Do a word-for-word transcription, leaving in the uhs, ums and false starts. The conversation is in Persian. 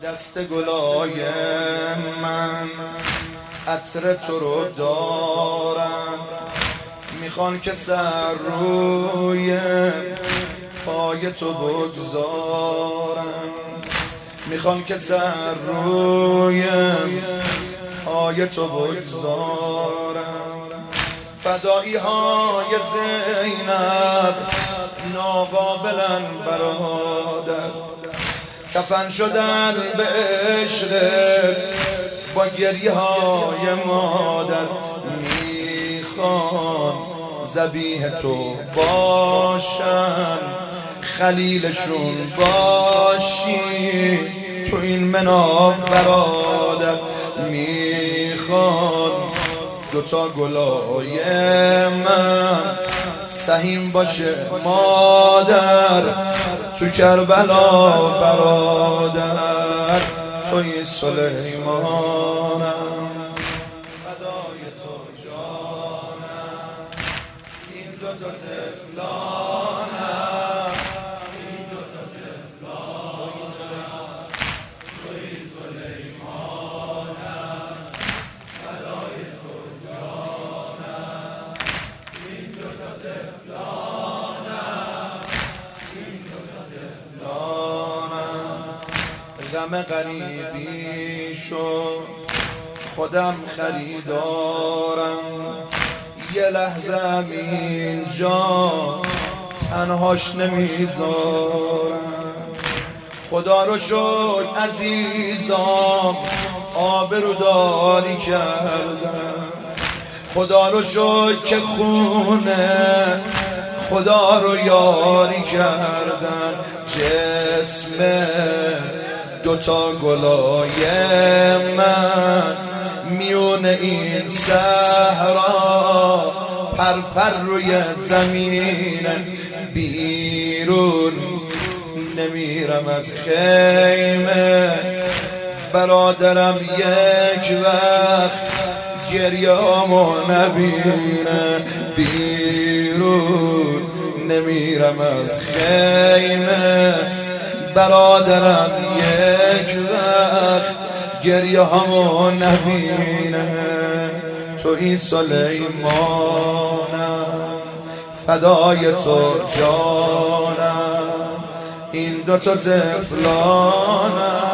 دست گلای من عطر تو رو دارن، میخوان که سر روی پای تو بگذارن، میخوان که سر روی پای تو بگذارن. فدایی های زینب ناقابلن برادر، کفن شدن به عشقت با گریه های مادر. میخوان ذبیح تو باشن، خلیلشون باشی تو این مناب برادر. میخوان دوتا گلای من سهیم باشه مادر تو کربلا برادر. توی سلیمانم فدای تو جانم، این دوتا تفلانم، این دوتا تفلانم. توی سلیمانم فدای تو جانم، این دوتا تفلانم، این دوتا تفلانم. غم غریبی شو خودم خریدارم، یه لحظه اینجا تنهاش نمیذارم. خدا رو شکر عزیزام آبروداری کردم، خدا رو شکر که خونه خدا رو یاری کردن. جسم دوتا گلای من میون این صحرا پرپر روی زمین. بیرون نمیرم از خیمه، برادرم یک وقت گریه‌امو نبینه. بیرون نمیرم از خیمه، برادرم یک وقت گریه همو نبینه. توی سلیمانم فدای تو جانم، این دوتا تفلانم.